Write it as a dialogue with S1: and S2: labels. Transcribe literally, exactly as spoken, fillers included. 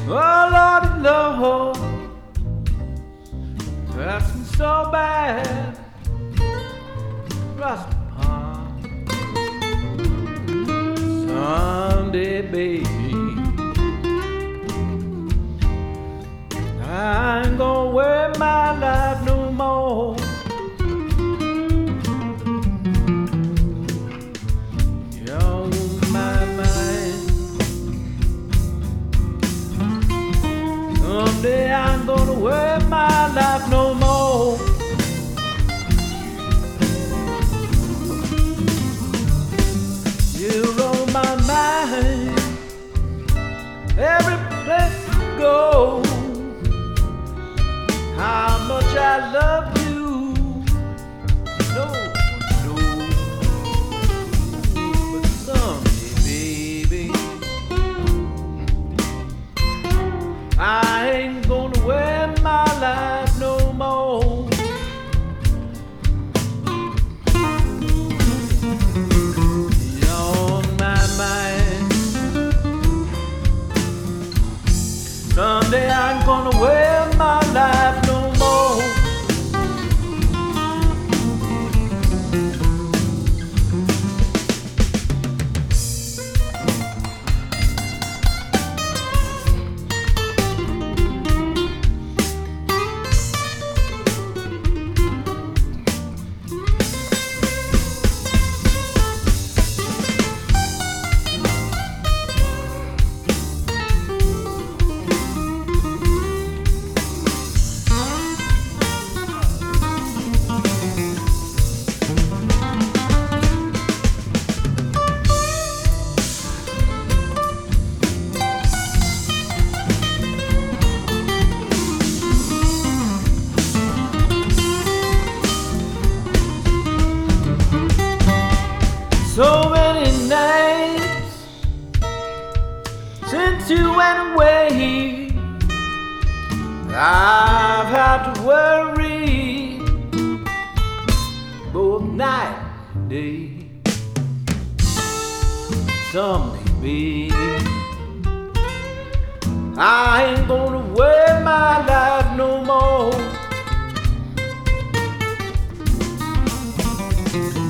S1: Oh Lordy Lord, hurting so bad. Rust upon Sunday, baby. I ain't gonna wear my life no more. You're on my mind. Someday I'm gonna wear my life no more. You're on my mind. Every place you go. How much I love you, no one knows. But someday, baby, I ain't gonna wear my life no more. You're on my mind. Someday I'm gonna wear my life no more. So many nights since you went away, I've had to worry both night and day. Someday, baby, I ain't gonna wear my life no more.